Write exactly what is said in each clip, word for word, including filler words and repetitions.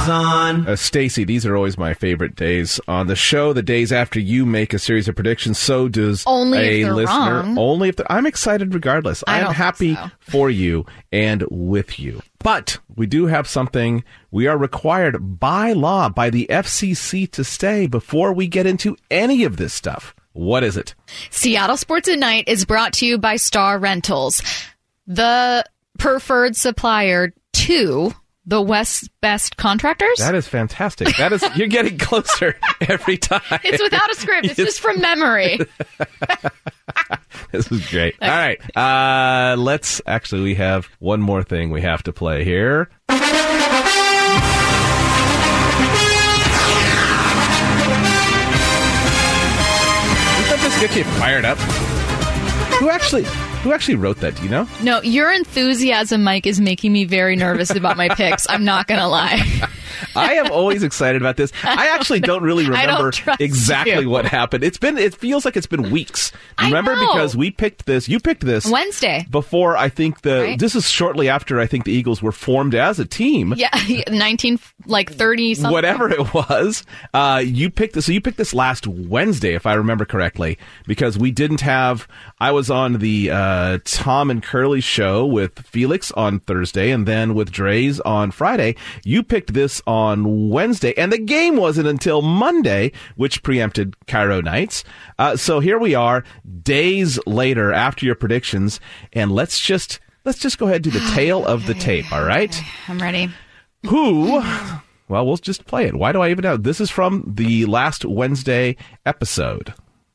on. Uh, Stacy, these are always my favorite days on the show. The days after you make a series of predictions, so does Only a if they're listener. wrong. Only if they're, I'm excited regardless. I I am don't happy think so. for you and with you. But we do have something we are required by law, by the F C C, to say before we get into any of this stuff. What is it? Seattle Sports at Night is brought to you by Star Rentals, the preferred supplier to the West Best Contractors. That is fantastic. That is, you're getting closer every time. It's without a script. It's just from memory. This is great. All right. Uh, let's actually, we have one more thing we have to play here. Doesn't that just get you fired up? Who actually, who actually wrote that? Do you know? No, your enthusiasm, Mike, is making me very nervous about my picks. I'm not going to lie. I am always excited about this. I actually don't really I don't remember trust exactly you. what happened. It's been, it feels like it's been weeks. I Remember, know. because we picked this, you picked this Wednesday. before I think the, Right. this is shortly after I think the Eagles were formed as a team. Yeah, nineteen, like thirty something. Whatever it was, uh, you picked this. So you picked this last Wednesday, if I remember correctly, because we didn't have. I was on the uh, Tom and Curly show with Felix on Thursday, and then with Dre's on Friday. You picked this on Wednesday, and the game wasn't until Monday, which preempted Cairo Nights. Uh, so here we are, days later after your predictions, and let's just let's just go ahead and do the tail of the tape. All right. I'm ready. Who? Well, we'll just play it. Why do I even know? This is from the last Wednesday episode.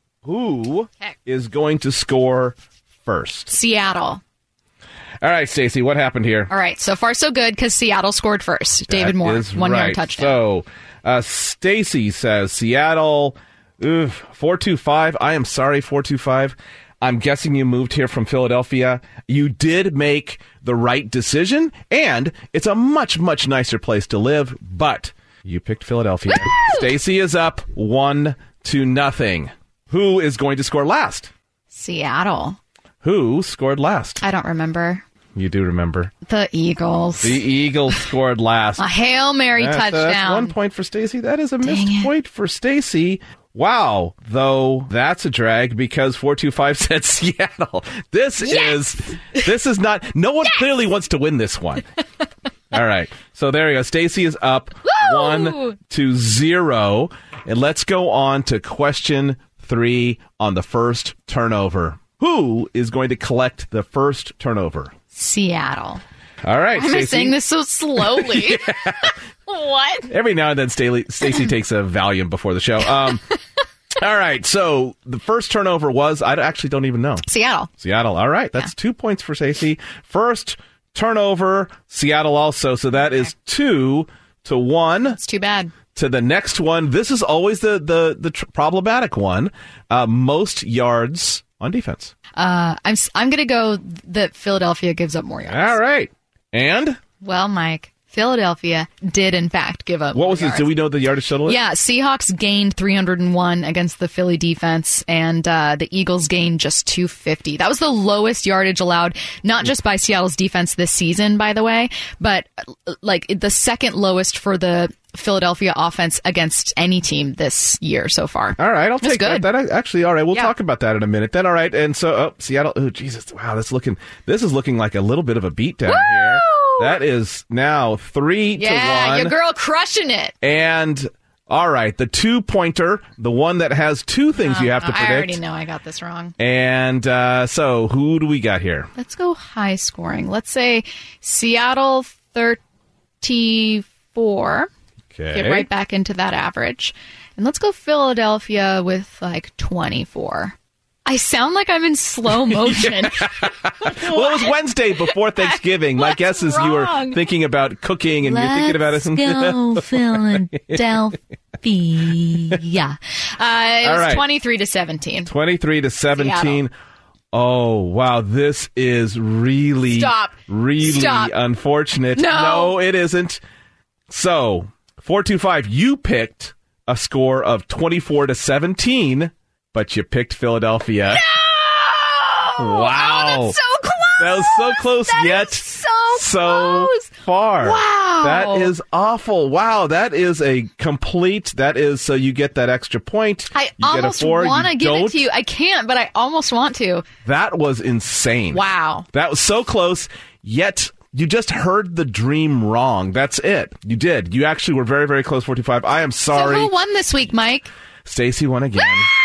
Who Heck. is going to score first? Seattle. All right, Stacey, what happened here? All right, so far so good because Seattle scored first. David That Moore, is one right. yard touchdown. So, uh, Stacey says Seattle, four two five. I am sorry, four two five. I'm guessing you moved here from Philadelphia. You did make the right decision, and it's a much, much nicer place to live, but you picked Philadelphia. Stacey is up one to nothing. Who is going to score last? Seattle. Who scored last? I don't remember. You do remember. The Eagles. The Eagles scored last. A Hail Mary That's, touchdown. that's one point for Stacey. That is a missed it. point for Stacey. Wow, though that's a drag because four two five said Seattle. This Yes! is this is not. No one Yes! clearly wants to win this one. All right, so there you go. Stacey is up Woo! one to zero, and let's go on to question three on the first turnover. Who is going to collect the first turnover? Seattle. All right, Why am I Stacey. saying this so slowly? What? Every now and then, Staley, Stacey takes a Valium before the show. Um, all right, so the first turnover was, I actually don't even know. Seattle. Seattle. All right, that's two points for Stacey. First turnover, Seattle also. So that is two to one. It's too bad. To the next one. This is always the, the, the tr- problematic one. Uh, most yards on defense. Uh, I'm s- I'm gonna go that Philadelphia gives up more yards. All right. And Well, Mike, Philadelphia did in fact give up. what more was it? yards. Do we know the yardage total is? Yeah, Seahawks gained three hundred one against the Philly defense, and uh, the Eagles gained just two fifty. That was the lowest yardage allowed, not just by Seattle's defense this season, by the way, but uh, like the second lowest for the Philadelphia offense against any team this year so far. All right, I'll That's take good. that. That actually, all right. We'll Yeah. talk about that in a minute. Then, all right. And so, oh, Seattle. Oh, Jesus! Wow, that's looking. This is looking like a little bit of a beatdown here. That is now three Yeah, to one. your girl crushing it. And all right, the two pointer, the one that has two things you have to Uh, I already predict. know I got this wrong. And uh, so, who do we got here? Let's go high scoring. Let's say Seattle thirty-four. Okay. Get right back into that average. And let's go Philadelphia with like twenty-four. I sound like I'm in slow motion. Well, it was Wednesday before Thanksgiving. My What's guess is you were wrong? thinking about cooking and you're thinking about it. Let's go Philadelphia. Uh, it All was right. twenty-three to seventeen. twenty-three to seventeen. Oh, wow. This is really, Stop. really Stop. unfortunate. No. No, it isn't. So, four two five, you picked a score of twenty-four to seventeen, but you picked Philadelphia. No! Wow. Oh, that's so close. That was so close, That yet is so, so close. far. Wow. That is awful. Wow, that is a complete, that is, so you get that extra point. I you almost want to give don't. it to you. I can't, but I almost want to. That was insane. Wow. That was so close, yet you just heard the dream wrong. That's it. You did. You actually were very, very close, forty-five. I am sorry. So who won this week, Mike? Stacey won again.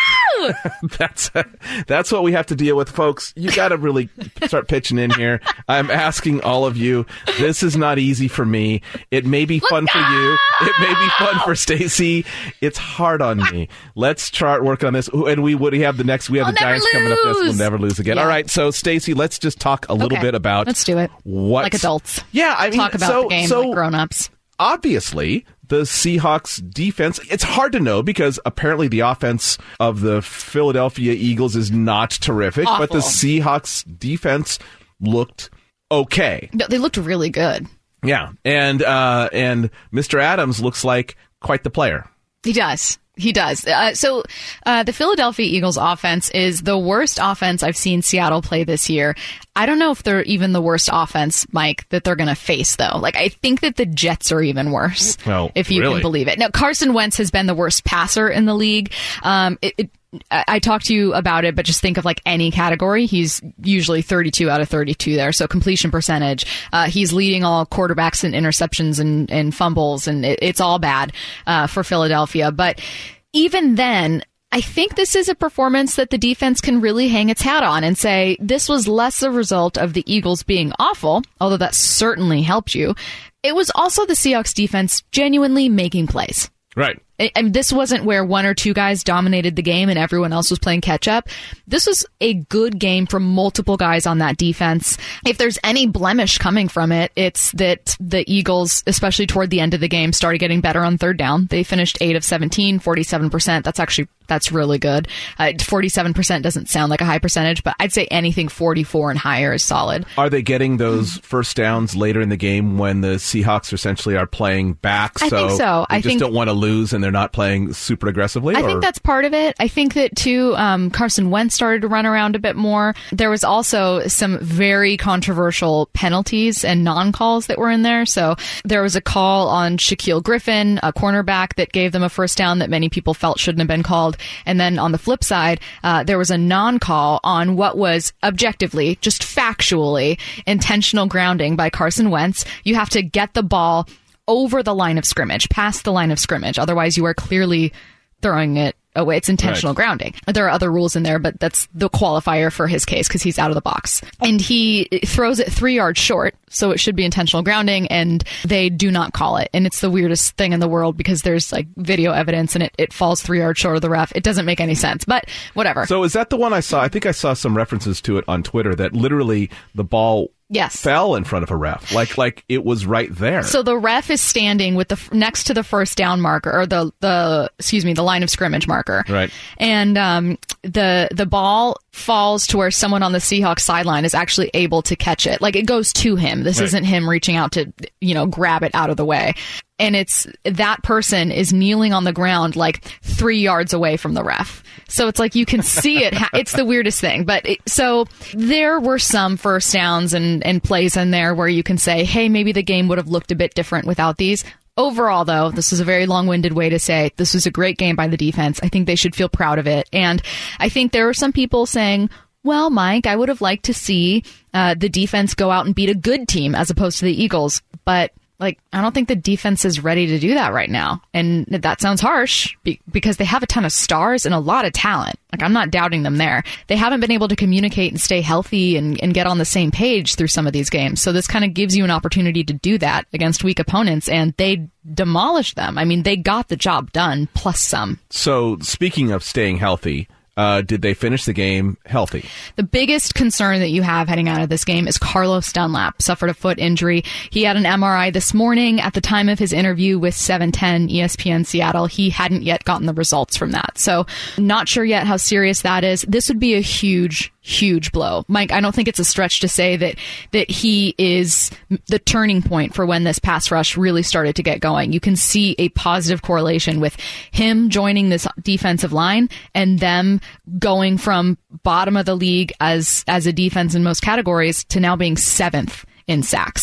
that's that's what we have to deal with, folks. You got to really start pitching in here. I'm asking all of you. This is not easy for me. It may be fun Let's for go! you. It may be fun for Stacey. It's hard on me. Let's start working on this. And we would have the next. We have I'll the Giants never coming up. This lose. we'll never lose again. Yeah. All right. So Stacey, let's just talk a little Okay. bit about. Let's do it. What Like adults. Yeah, I mean, Talk about so, the game so like grown-ups. obviously, the Seahawks defense, it's hard to know because apparently the offense of the Philadelphia Eagles is not terrific, Awful. but the Seahawks defense looked okay. No, they looked really good. Yeah. And uh, and Mister Adams looks like quite the player. He does. He does. Uh, so uh, the Philadelphia Eagles offense is the worst offense I've seen Seattle play this year. I don't know if they're even the worst offense, Mike, that they're going to face, though. Like, I think that the Jets are even worse, Oh, if you really? can believe it. Now, Carson Wentz has been the worst passer in the league. Um, it, it, I I talked to you about it, but just think of like any category. He's usually thirty-two out of thirty-two there. So completion percentage. Uh, he's leading all quarterbacks in interceptions and, and fumbles, and it, it's all bad uh, for Philadelphia. But even then, I think this is a performance that the defense can really hang its hat on and say this was less a result of the Eagles being awful, although that certainly helped you. It was also the Seahawks defense genuinely making plays. Right. And this wasn't where one or two guys dominated the game and everyone else was playing catch up. This was a good game from multiple guys on that defense. If there's any blemish coming from it, it's that the Eagles, especially toward the end of the game, started getting better on third down. They finished eight of seventeen, forty-seven percent. That's actually, that's really good. Uh, forty-seven percent doesn't sound like a high percentage, but I'd say anything forty-four and higher is solid. Are they getting those first downs later in the game when the Seahawks essentially are playing back? I think so. They I just think- don't want to lose and they're not playing super aggressively? I or? think that's part of it. I think that, too, um, Carson Wentz started to run around a bit more. There was also some very controversial penalties and non-calls that were in there. So there was a call on Shaquille Griffin, a cornerback, that gave them a first down that many people felt shouldn't have been called. And then on the flip side, uh, there was a non-call on what was objectively, just factually, intentional grounding by Carson Wentz. You have to get the ball over the line of scrimmage, past the line of scrimmage. Otherwise, you are clearly throwing it away. It's intentional Right. grounding. There are other rules in there, but that's the qualifier for his case because he's out of the box. And he throws it three yards short, so it should be intentional grounding, and they do not call it. And it's the weirdest thing in the world because there's like video evidence and it, it falls three yards short of the ref. It doesn't make any sense, but whatever. So is that the one I saw? I think I saw some references to it on Twitter that literally the ball Yes. fell in front of a ref, like like it was right there. So the ref is standing with the next to the first down marker, or the the excuse me, the line of scrimmage marker. Right. And um, the the ball falls to where someone on the Seahawks sideline is actually able to catch it. Like it goes to him. This Right. isn't him reaching out to, you know, grab it out of the way. And it's that person is kneeling on the ground like three yards away from the ref. So it's like you can see it. Ha- it's the weirdest thing. But it, so there were some first downs and, and plays in there where you can say, hey, maybe the game would have looked a bit different without these. Overall, though, this is a very long-winded way to say this was a great game by the defense. I think they should feel proud of it. And I think there were some people saying, well, Mike, I would have liked to see uh, the defense go out and beat a good team as opposed to the Eagles. But like, I don't think the defense is ready to do that right now. And that sounds harsh be- because they have a ton of stars and a lot of talent. Like, I'm not doubting them there. They haven't been able to communicate and stay healthy and, and get on the same page through some of these games. So this kind of gives you an opportunity to do that against weak opponents, and they demolished them. I mean, they got the job done, plus some. So speaking of staying healthy, Uh, did they finish the game healthy? The biggest concern that you have heading out of this game is Carlos Dunlap suffered a foot injury. He had an M R I this morning. At the time of his interview with seven ten E S P N Seattle, he hadn't yet gotten the results from that. So not sure yet how serious that is. This would be a huge, huge blow. Mike, I don't think it's a stretch to say that that he is the turning point for when this pass rush really started to get going. You can see a positive correlation with him joining this defensive line and them going from bottom of the league as as a defense in most categories to now being seventh in sacks.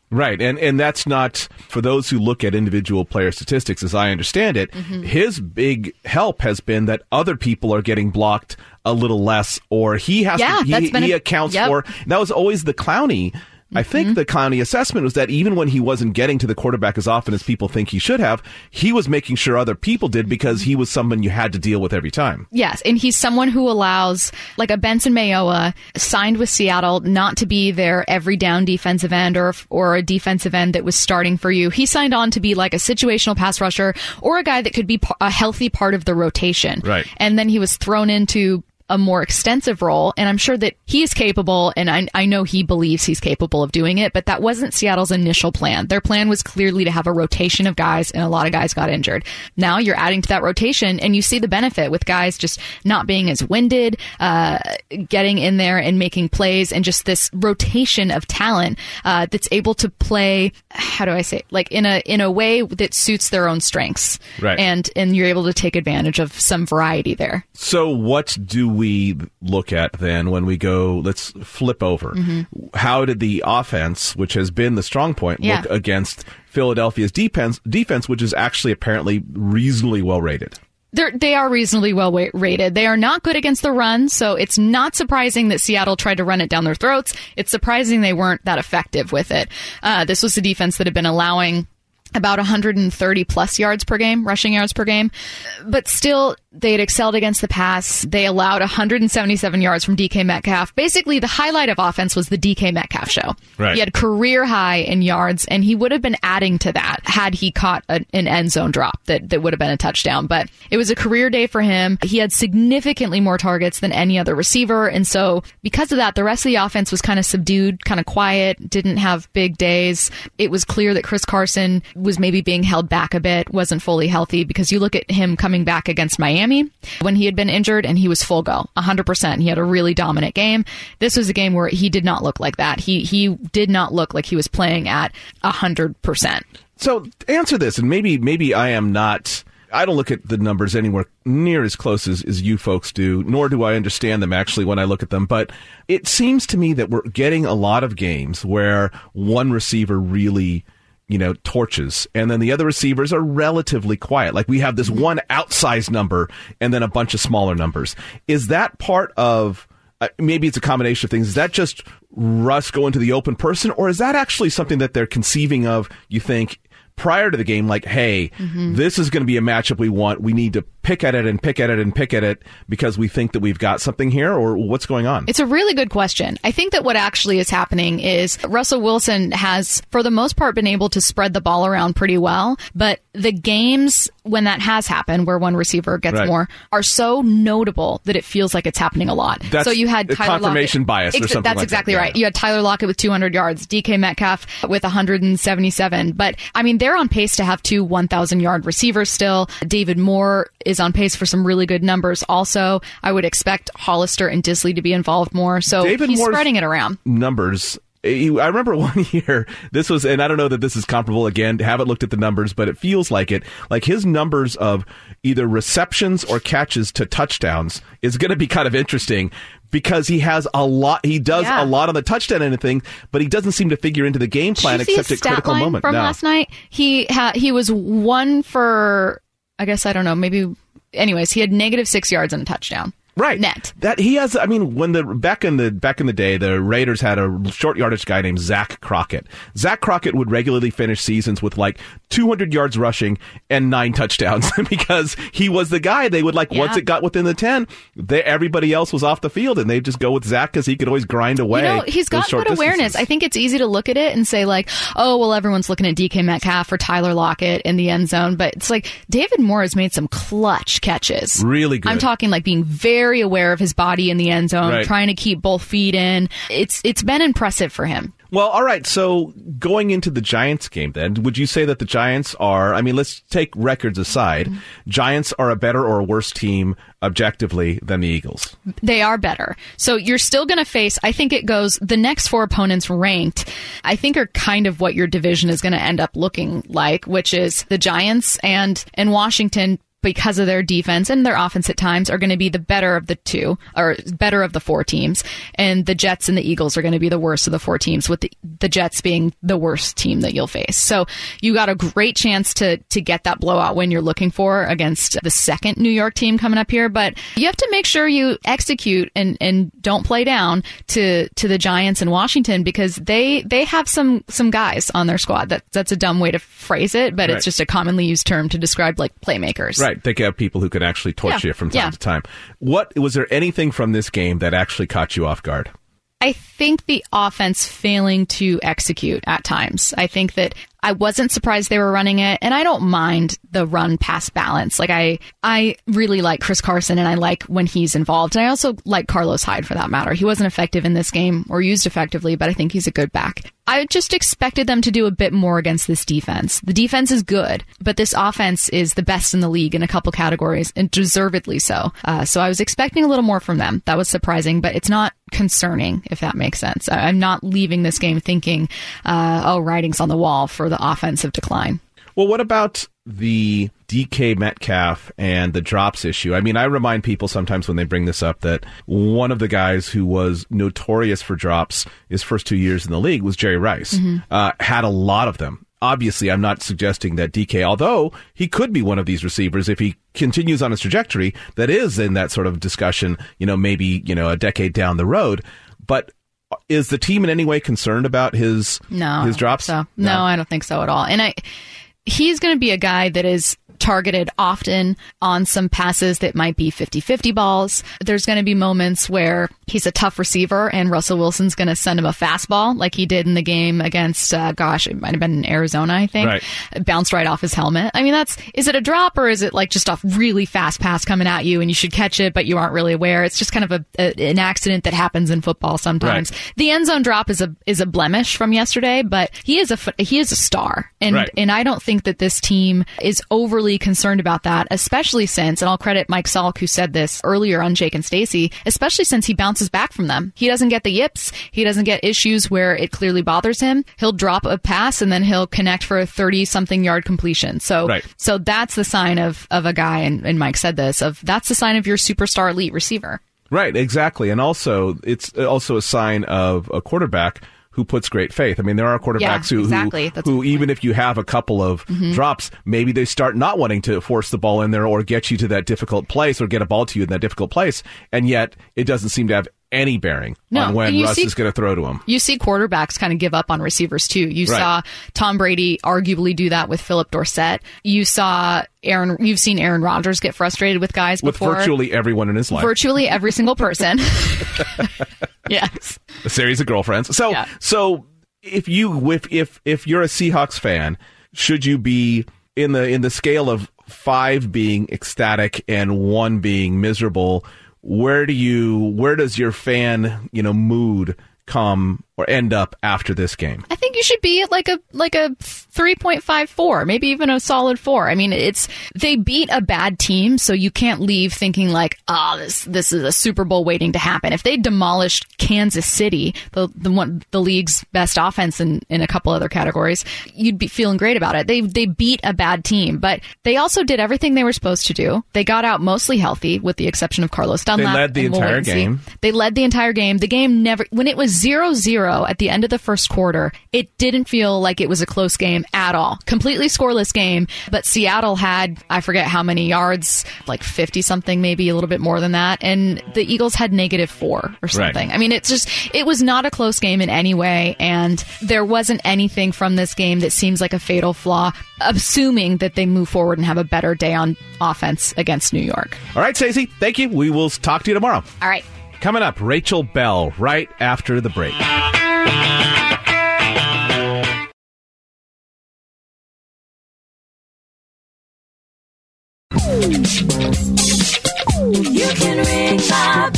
Right, and and that's not, for those who look at individual player statistics, as I understand it, mm-hmm. his big help has been that other people are getting blocked a little less, or he has yeah, to, he, that's been he a, accounts yep. for, that was always the Clowney. I think mm-hmm. the Clowney assessment was that even when he wasn't getting to the quarterback as often as people think he should have, he was making sure other people did because he was someone you had to deal with every time. Yes, and he's someone who allows, like a Benson Mayowa, signed with Seattle, not to be their every down defensive end or or a defensive end that was starting for you. He signed on to be like a situational pass rusher or a guy that could be a healthy part of the rotation. Right. And then he was thrown into a more extensive role, and I'm sure that he is capable, and I, I know he believes he's capable of doing it, but that wasn't Seattle's initial plan. Their plan was clearly to have a rotation of guys, and a lot of guys got injured. Now you're adding to that rotation, and you see the benefit with guys just not being as winded, uh, getting in there and making plays, and just this rotation of talent uh, that's able to play, how do I say, like in a in a way that suits their own strengths. Right. And, and you're able to take advantage of some variety there. So what do we we look at then when we go, let's flip over. Mm-hmm. How did the offense, which has been the strong point, yeah. look against Philadelphia's defense, defense, which is actually apparently reasonably well rated? They're, they are reasonably well rated. They are not good against the run, so it's not surprising that Seattle tried to run it down their throats. It's surprising they weren't that effective with it. Uh, this was a defense that had been allowing about one hundred thirty plus yards per game, rushing yards per game. But still, they had excelled against the pass. They allowed one hundred seventy-seven yards from D K Metcalf. Basically, the highlight of offense was the D K Metcalf show. Right. He had career high in yards, and he would have been adding to that had he caught a, an end zone drop that, that would have been a touchdown. But it was a career day for him. He had significantly more targets than any other receiver. And so because of that, the rest of the offense was kind of subdued, kind of quiet, didn't have big days. It was clear that Chris Carson was maybe being held back a bit, wasn't fully healthy, because you look at him coming back against Miami when he had been injured and he was full go, one hundred percent. He had a really dominant game. This was a game where he did not look like that. He he did not look like he was playing at one hundred percent. So answer this, and maybe maybe I am not, I don't look at the numbers anywhere near as close as, as you folks do, nor do I understand them actually when I look at them, but it seems to me that we're getting a lot of games where one receiver really, you know, torches, and then the other receivers are relatively quiet. Like we have this one outsized number and then a bunch of smaller numbers. Is that part of, uh, maybe it's a combination of things, is that just Russ going to the open person, or is that actually something that they're conceiving of, you think, prior to the game, like, hey, mm-hmm. this is going to be a matchup we want. We need to pick at it and pick at it and pick at it because we think that we've got something here, or what's going on? It's a really good question. I think that what actually is happening is Russell Wilson has, for the most part, been able to spread the ball around pretty well, but the games when that has happened, where one receiver gets right. more, are so notable that it feels like it's happening a lot. That's so you had Tyler confirmation Lockett, bias or ex- something That's like exactly that. right. Yeah. You had Tyler Lockett with two hundred yards, D K Metcalf with one hundred seventy-seven, but I mean, they're on pace to have two one thousand yard receivers still. David Moore is on pace for some really good numbers also. I would expect Hollister and Disley to be involved more, so David he's Moore's spreading it around. Numbers, I remember one year, this was, and I don't know that this is comparable again, haven't looked at the numbers, but it feels like it, like his numbers of either receptions or catches to touchdowns is going to be kind of interesting, because he has a lot, he does yeah. a lot on the touchdown and thing, but he doesn't seem to figure into the game plan Did you except see at critical stat line moment. From no. last night, he ha- he was one for, I guess, I don't know, maybe, anyways, he had negative six yards and a touchdown. Right. Net. That he has, I mean, when the back in the back in the day, the Raiders had a short yardage guy named Zach Crockett. Zach Crockett would regularly finish seasons with like two hundred yards rushing and nine touchdowns because he was the guy. They would like, yeah. once it got within the ten, they, everybody else was off the field, and they'd just go with Zach because he could always grind away. You know, he's got good awareness. I think it's easy to look at it and say like, oh, well, everyone's looking at D K Metcalf or Tyler Lockett in the end zone, but it's like David Moore has made some clutch catches. Really good. I'm talking like being very aware of his body in the end zone, right. trying to keep both feet in. It's it's been impressive for him. Well, all right. So going into the Giants game then, would you say that the Giants are, I mean, let's take records aside, mm-hmm. Giants are a better or a worse team objectively than the Eagles? They are better. So you're still going to face, I think it goes, the next four opponents ranked, I think are kind of what your division is going to end up looking like, which is the Giants and, and Washington, because of their defense and their offense at times, are going to be the better of the two, or better of the four teams. And the Jets and the Eagles are going to be the worst of the four teams, with the, the Jets being the worst team that you'll face. So you got a great chance to to get that blowout win you're looking for against the second New York team coming up here. But you have to make sure you execute and, and don't play down to, to the Giants and Washington, because they they have some some guys on their squad. That that's a dumb way to phrase it, but right. It's just a commonly used term to describe like playmakers. Right. They have people who can actually torch yeah. you from time yeah. to time. What was there anything from this game that actually caught you off guard? I think the offense failing to execute at times. I think that I wasn't surprised they were running it, and I don't mind the run-pass balance. Like, I I really like Chris Carson, and I like when he's involved. And I also like Carlos Hyde, for that matter. He wasn't effective in this game, or used effectively, but I think he's a good back. I just expected them to do a bit more against this defense. The defense is good, but this offense is the best in the league in a couple categories, and deservedly so. Uh, so I was expecting a little more from them. That was surprising, but it's not concerning, if that makes sense. I, I'm not leaving this game thinking, uh, oh, writing's on the wall for the offensive decline. Well, what about the D K Metcalf and the drops issue? I mean, I remind people sometimes when they bring this up that one of the guys who was notorious for drops his first two years in the league was Jerry Rice. Mm-hmm. Uh, had a lot of them. Obviously, I'm not suggesting that D K, although he could be one of these receivers if he continues on his trajectory, that is in that sort of discussion, you know, maybe, you know, a decade down the road. But is the team in any way concerned about his no, his drops? So. No, no, I don't think so at all. And I, he's going to be a guy that is targeted often on some passes that might be fifty-fifty balls. There's going to be moments where he's a tough receiver and Russell Wilson's going to send him a fastball like he did in the game against, uh, gosh, it might have been in Arizona, I think. Right. It bounced right off his helmet. I mean, that's, is it a drop or is it like just a really fast pass coming at you and you should catch it, but you aren't really aware? It's just kind of a, a an accident that happens in football sometimes. Right. The end zone drop is a is a blemish from yesterday, but he is a he is a star. And right. and I don't think that this team is overly concerned about that, especially since, and I'll credit Mike Salk, who said this earlier on Jake and Stacey, especially since he bounces back from them. He doesn't get the yips. He doesn't get issues where it clearly bothers him. He'll drop a pass and then he'll connect for a thirty-something yard completion. So right. so that's the sign of, of a guy, and, and Mike said this, of that's the sign of your superstar elite receiver. Right, exactly. And also, it's also a sign of a quarterback who puts great faith. I mean, there are quarterbacks yeah, who, exactly. who, who even if you have a couple of mm-hmm. drops, maybe they start not wanting to force the ball in there or get you to that difficult place or get a ball to you in that difficult place. And yet it doesn't seem to have any bearing no, on when Russ see, is going to throw to him. You see quarterbacks kind of give up on receivers too. You right. saw Tom Brady arguably do that with Philip Dorsett. You saw Aaron, you've seen Aaron Rodgers get frustrated with guys with before. With virtually everyone in his life. Virtually every single person. Yes. A series of girlfriends. So, yeah. so if you, if, if, if you're a Seahawks fan, should you be in the, in the scale of five being ecstatic and one being miserable? Where do you, where does your fan, you know, mood come or end up after this game? I think you should be at like a like a three point five four, maybe even a solid four. I mean, it's they beat a bad team, so you can't leave thinking like, oh, this this is a Super Bowl waiting to happen. If they demolished Kansas City, the the one the league's best offense in, in a couple other categories, you'd be feeling great about it. They they beat a bad team, but they also did everything they were supposed to do. They got out mostly healthy, with the exception of Carlos Dunlap. They led the entire game. They led the entire game. The game never, when it was zero zero at the end of the first quarter, it didn't feel like it was a close game at all. Completely scoreless game, but Seattle had, I forget how many yards, like fifty something, maybe a little bit more than that, and the Eagles had negative four or something. Right. I mean, it's just, it was not a close game in any way, and there wasn't anything from this game that seems like a fatal flaw, assuming that they move forward and have a better day on offense against New York. All right, Stacey, thank you. We will talk to you tomorrow. All right. Coming up, Rachel Bell, right after the break. You can ring my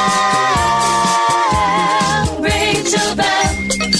bell, Rachel Bell.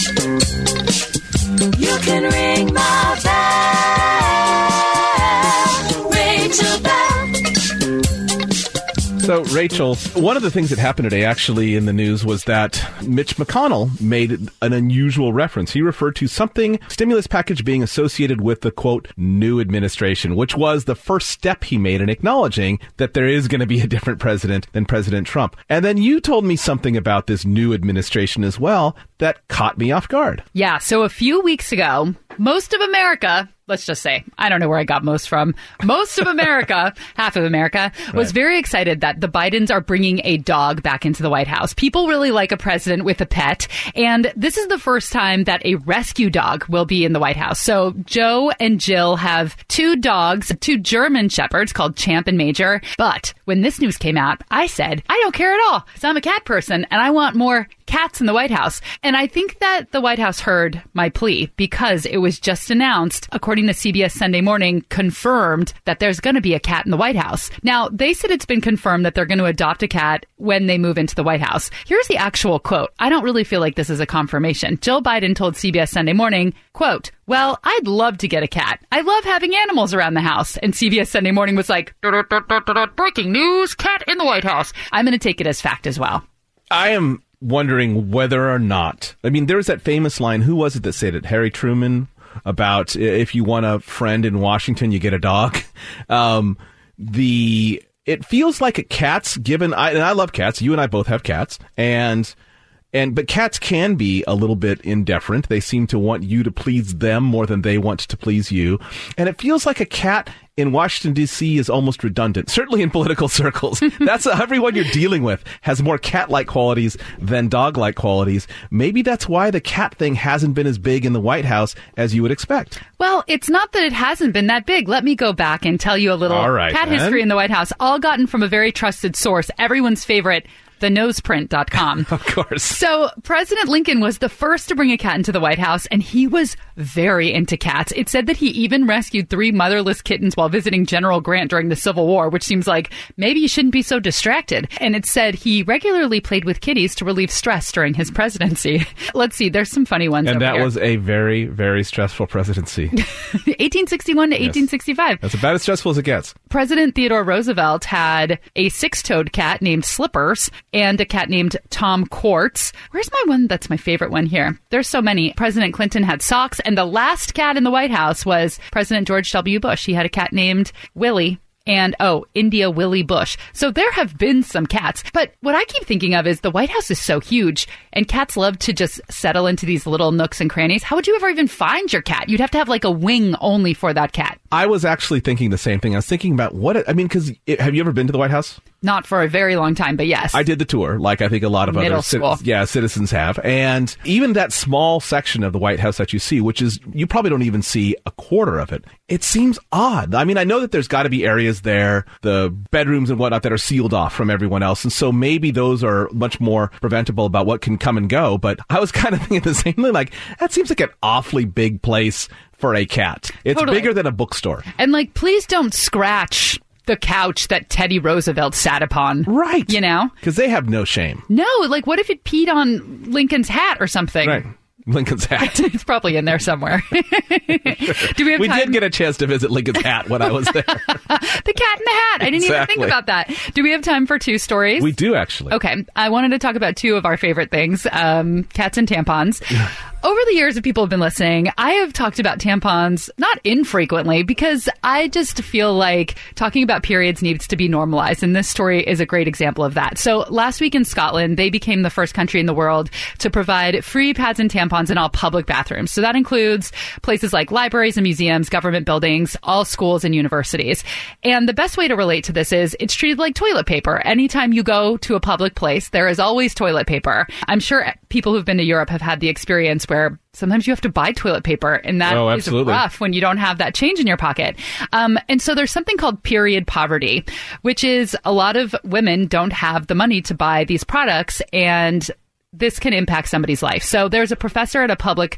You can ring my bell, Rachel Bell. So, Rachel, one of the things that happened today actually in the news was that Mitch McConnell made an unusual reference. He referred to something, stimulus package being associated with the, quote, new administration, which was the first step he made in acknowledging that there is going to be a different president than President Trump. And then you told me something about this new administration as well that caught me off guard. Yeah, so a few weeks ago, most of America, let's just say, I don't know where I got most from, most of America, half of America, was Right. very excited that the Bidens are bringing a dog back into the White House. People really like a president with a pet, and this is the first time that a rescue dog will be in the White House. So Joe and Jill have two dogs, two German shepherds called Champ and Major, but when this news came out, I said, I don't care at all, because I'm a cat person, and I want more cats in the White House. And I think that the White House heard my plea because it was just announced, according to C B S Sunday Morning, confirmed that there's going to be a cat in the White House. Now, they said it's been confirmed that they're going to adopt a cat when they move into the White House. Here's the actual quote. I don't really feel like this is a confirmation. Jill Biden told C B S Sunday Morning, quote, well, I'd love to get a cat. I love having animals around the house. And C B S Sunday Morning was like, breaking news, cat in the White House. I'm going to take it as fact as well. I am wondering whether or not, I mean, there was that famous line, who was it that said it? Harry Truman, about if you want a friend in Washington, you get a dog. Um, the it feels like a cat's given, I, and I love cats. You and I both have cats, and and but cats can be a little bit indifferent. They seem to want you to please them more than they want to please you, and it feels like a cat in Washington, D C is almost redundant, certainly in political circles. That's uh, everyone you're dealing with has more cat-like qualities than dog-like qualities. Maybe that's why the cat thing hasn't been as big in the White House as you would expect. Well, it's not that it hasn't been that big. Let me go back and tell you a little All right, cat then. history in the White House, all gotten from a very trusted source, everyone's favorite, the noseprint dot com. Of course. So President Lincoln was the first to bring a cat into the White House, and he was very into cats. It said that he even rescued three motherless kittens while visiting General Grant during the Civil War, which seems like maybe you shouldn't be so distracted. And it said he regularly played with kitties to relieve stress during his presidency. Let's see, there's some funny ones And over that here. was a very, very stressful presidency. eighteen sixty-one to eighteen sixty-five. That's about as stressful as it gets. President Theodore Roosevelt had a six-toed cat named Slippers and a cat named Tom Quartz. Where's my one that's my favorite one here? There's so many. President Clinton had Socks, and the last cat in the White House was President George W. Bush. He had a cat named Willie. And, oh, India Willie Bush. So there have been some cats. But what I keep thinking of is the White House is so huge, and cats love to just settle into these little nooks and crannies. How would you ever even find your cat? You'd have to have like a wing only for that cat. I was actually thinking the same thing. I was thinking about what, it, I mean, because have you ever been to the White House? Not for a very long time, but yes. I did the tour, like I think a lot of Middle other school. citi- yeah, citizens have. And even that small section of the White House that you see, which is, you probably don't even see a quarter of it, it seems odd. I mean, I know that there's got to be areas there, the bedrooms and whatnot, that are sealed off from everyone else. And so maybe those are much more preventable about what can come and go. But I was kind of thinking the same thing, like, that seems like an awfully big place for a cat. It's Totally. bigger than a bookstore. And like, please don't scratch the couch that Teddy Roosevelt sat upon. Right. You know? Because they have no shame. No, like what if it peed on Lincoln's hat or something? Right. Lincoln's hat. It's probably in there somewhere. Do we have We time? did get a chance to visit Lincoln's hat when I was there. The cat in the hat. I didn't even Exactly. think about that. Do we have time for two stories? We do, actually. Okay. I wanted to talk about two of our favorite things, um, cats and tampons. Over the years, if people have been listening, I have talked about tampons not infrequently because I just feel like talking about periods needs to be normalized. And this story is a great example of that. So last week in Scotland, they became the first country in the world to provide free pads and tampons in all public bathrooms. So that includes places like libraries and museums, government buildings, all schools and universities. And the best way to relate to this is it's treated like toilet paper. Anytime you go to a public place, there is always toilet paper. I'm sure people who've been to Europe have had the experience where sometimes you have to buy toilet paper, and that Oh, is absolutely. rough when you don't have that change in your pocket. Um, and so there's something called period poverty, which is a lot of women don't have the money to buy these products, and this can impact somebody's life. So there's a professor at a public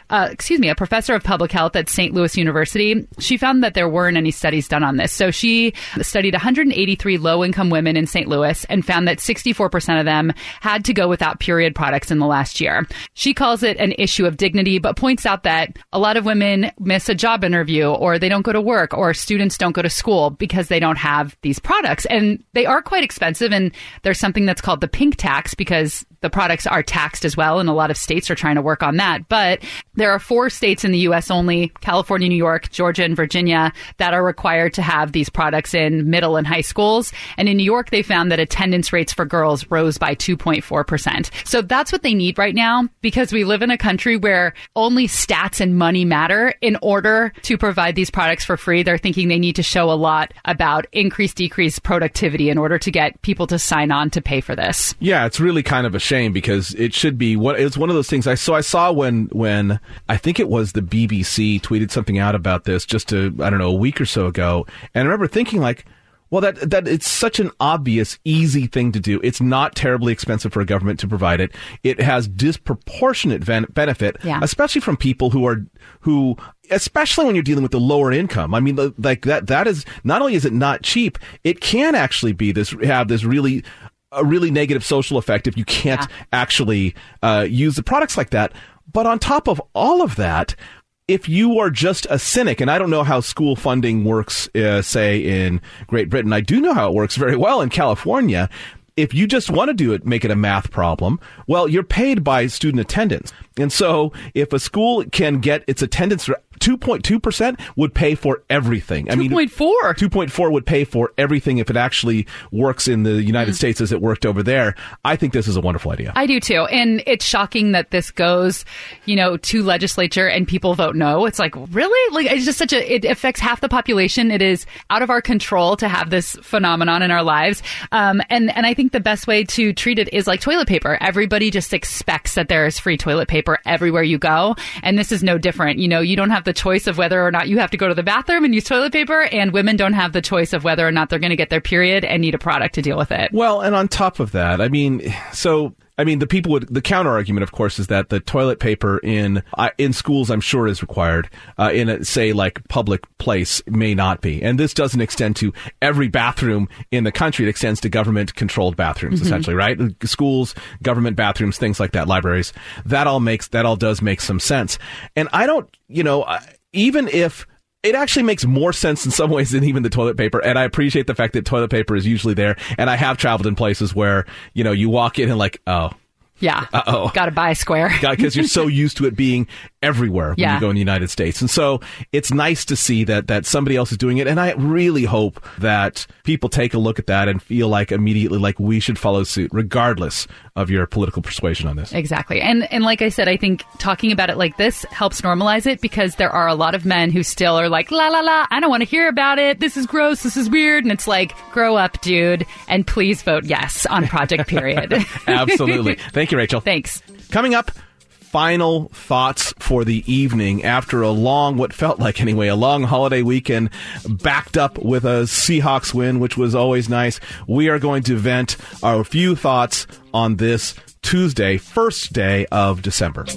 uh, excuse me, a professor of public health at Saint Louis University. She found that there weren't any studies done on this. So she studied one hundred eighty-three low-income women in Saint Louis and found that sixty-four percent of them had to go without period products in the last year. She calls it an issue of dignity, but points out that a lot of women miss a job interview, or they don't go to work, or students don't go to school because they don't have these products. And they are quite expensive. And there's something that's called the pink tax because the products are taxed as well. And a lot of states are trying to work on that. But there are four states in the U S only, California, New York, Georgia, and Virginia, that are required to have these products in middle and high schools. And in New York, they found that attendance rates for girls rose by two point four percent. So that's what they need right now, because we live in a country where only stats and money matter. In order to provide these products for free, they're thinking they need to show a lot about increased, decreased productivity in order to get people to sign on to pay for this. Yeah, it's really kind of a shame because it should be what it's one of those things. I so I saw when when I think it was the B B C tweeted something out about this just a I don't know a week or so ago, and I remember thinking like, well, that that it's such an obvious, easy thing to do. It's not terribly expensive for a government to provide it. It has disproportionate ven- benefit, yeah. especially from people who are who, especially when you're dealing with the lower income. I mean, like that that is not only is it not cheap, it can actually be this have this really a really negative social effect if you can't yeah. actually uh, use the products like that. But on top of all of that, if you are just a cynic, and I don't know how school funding works, uh, say, in Great Britain, I do know how it works very well in California. If you just want to do it, make it a math problem, well, you're paid by student attendance. And so if a school can get its attendance, two point two percent would pay for everything. I mean, two point four two point four would pay for everything if it actually works in the United mm. States as it worked over there. I think this is a wonderful idea. I do too. And it's shocking that this goes, you know, to legislature and people vote no. It's like, really? Like, it's just such a, it affects half the population. It is out of our control to have this phenomenon in our lives. Um, and, and I think the best way to treat it is like toilet paper. Everybody just expects that there is free toilet paper everywhere you go. And this is no different. You know, you don't have the choice of whether or not you have to go to the bathroom and use toilet paper, and women don't have the choice of whether or not they're going to get their period and need a product to deal with it. Well, and on top of that, I mean, so... I mean, the people would, the counter argument, of course, is that the toilet paper in, uh, in schools, I'm sure is required, uh, in a, say, like public place may not be. And this doesn't extend to every bathroom in the country. It extends to government controlled bathrooms, mm-hmm. essentially, right? Schools, government bathrooms, things like that, libraries. That all makes, that all does make some sense. And I don't, you know, even if, it actually makes more sense in some ways than even the toilet paper. And I appreciate the fact that toilet paper is usually there. And I have traveled in places where, you know, you walk in and like, oh. Yeah. Uh-oh. Got to buy a square. Because you're so used to it being everywhere when yeah. you go in the United States. And so it's nice to see that that somebody else is doing it. And I really hope that people take a look at that and feel like immediately like we should follow suit, regardless of your political persuasion on this. Exactly. And and like I said, I think talking about it like this helps normalize it, because there are a lot of men who still are like, la, la, la, I don't want to hear about it. This is gross. This is weird. And it's like, grow up, dude. And please vote yes on Project Period. Absolutely. Thank you, Rachel. Thanks. Coming up, final thoughts for the evening after a long, what felt like anyway, a long holiday weekend backed up with a Seahawks win, which was always nice. We are going to vent our few thoughts on this Tuesday, first day of December.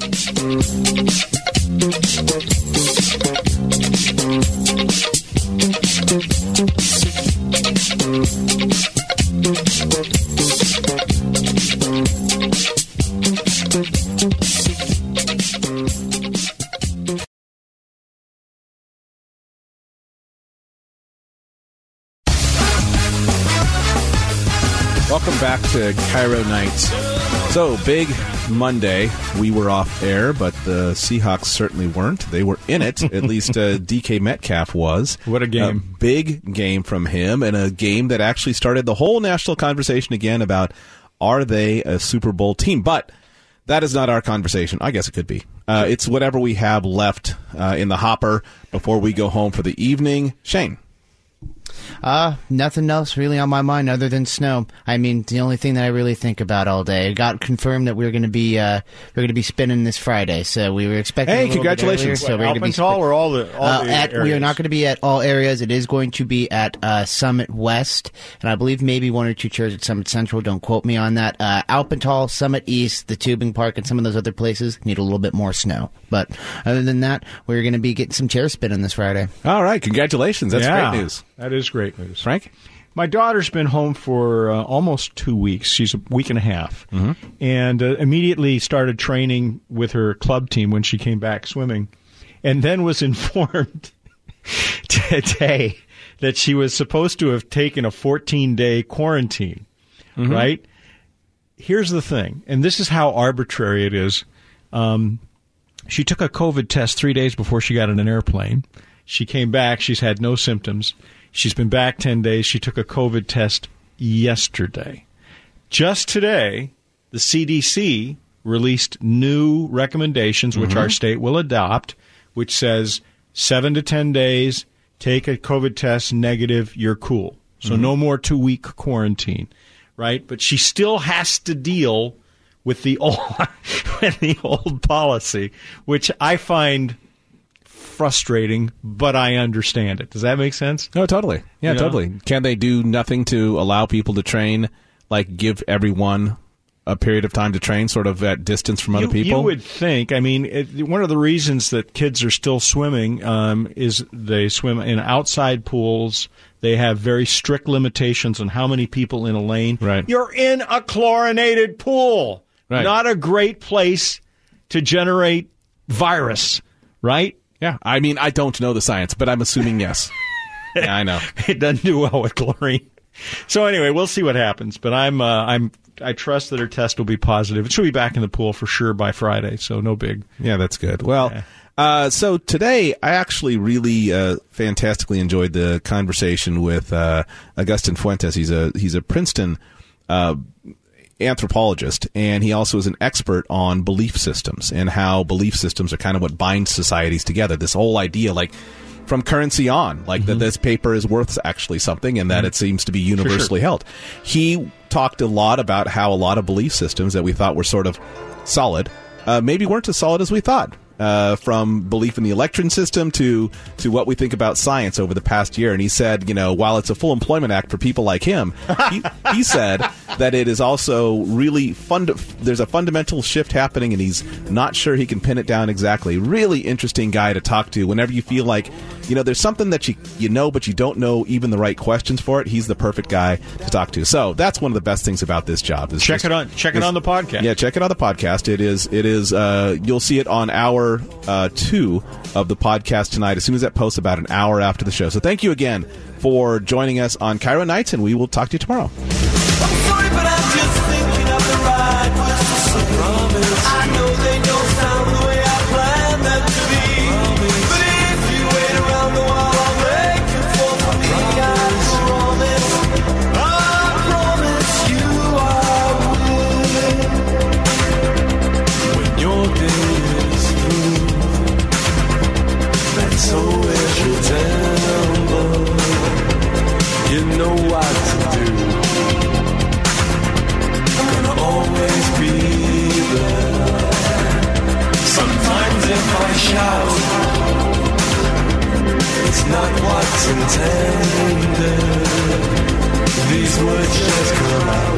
Welcome back to Cairo Nights. So, big Monday. We were off air, but the Seahawks certainly weren't. They were in it. At least uh, D K Metcalf was. What a game. A big game from him, and a game that actually started the whole national conversation again about, are they a Super Bowl team? But that is not our conversation. I guess it could be. Uh, it's whatever we have left uh, in the hopper before we go home for the evening. Shane. Uh, nothing else really on my mind other than snow. I mean, the only thing that I really think about all day. It got confirmed that we we're going to be uh, we're going to be spinning this Friday, so we were expecting. Hey, a little congratulations! Bit earlier, so What, we're going to be Alpental or all the all uh, the at, areas? We are not going to be at all areas. It is going to be at uh, Summit West, and I believe maybe one or two chairs at Summit Central. Don't quote me on that. Uh, Alpental, Summit East, the Tubing Park, and some of those other places need a little bit more snow. But other than that, we're going to be getting some chair spinning this Friday. All right, congratulations! That's Yeah, great news. That is great news. Frank? My daughter's been home for uh, almost two weeks. She's a week and a half. Mm-hmm. And uh, immediately started training with her club team when she came back swimming. And then was informed today that she was supposed to have taken a fourteen-day quarantine, Mm-hmm. right? Here's the thing, and this is how arbitrary it is. Um, she took a COVID test three days before she got in an airplane. She came back. She's had no symptoms. She's been back ten days. She took a COVID test yesterday. Just today, the C D C released new recommendations, which Mm-hmm. our state will adopt, which says seven to ten days, take a COVID test, negative, you're cool. So Mm-hmm. no more two-week quarantine, right? But she still has to deal with the old, with the old policy, which I find frustrating, but I understand it. Does that make sense? Oh, totally. Yeah, You know? totally. Can they do nothing to allow people to train, like give everyone a period of time to train, sort of at distance from other you, people? You would think. I mean, it, one of the reasons that kids are still swimming um, is they swim in outside pools. They have very strict limitations on how many people in a lane. Right. You're in a chlorinated pool. Right. Not a great place to generate virus, right? Yeah. I mean, I don't know the science, but I'm assuming yes. Yeah, I know. It doesn't do well with chlorine. So anyway, we'll see what happens. But I'm, uh, I'm, I trust that her test will be positive. She'll be back in the pool for sure by Friday. So no big. Yeah, that's good. Well, Yeah. uh, so today I actually really uh, fantastically enjoyed the conversation with uh, Augustin Fuentes. He's a he's a Princeton uh, anthropologist, and he also is an expert on belief systems and how belief systems are kind of what binds societies together. This whole idea, like from currency on, like that this paper is worth actually something and that it seems to be universally held. He talked a lot about how a lot of belief systems that we thought were sort of solid uh, maybe weren't as solid as we thought. Uh, from belief in the election system to to what we think about science over the past year. And he said, you know, while it's a full employment act for people like him, he, he said that it is also really fund- there's a fundamental shift happening, and he's not sure he can pin it down exactly. Really interesting guy to talk to whenever you feel like, you know, there's something that you you know, but you don't know even the right questions for it. He's the perfect guy to talk to. So that's one of the best things about this job. Is Check just- it on. Check it is- on the podcast. Yeah, check it on the podcast. It is. It is. Uh, you'll see it on hour uh, two of the podcast tonight. As soon as that posts, about an hour after the show. So thank you again for joining us on Cairo Nights, and we will talk to you tomorrow. I'm sorry, but I'm just thinking of the ride was just a promise. I know they don't sound the way I planned them to be. But if you wait around the while I'll make you fall for me, I promise, I promise you I will. When your day is through, that's always your temple. You know what to do. I'm gonna always be there. Sometimes if I shout, it's not what's intended. These words just come out.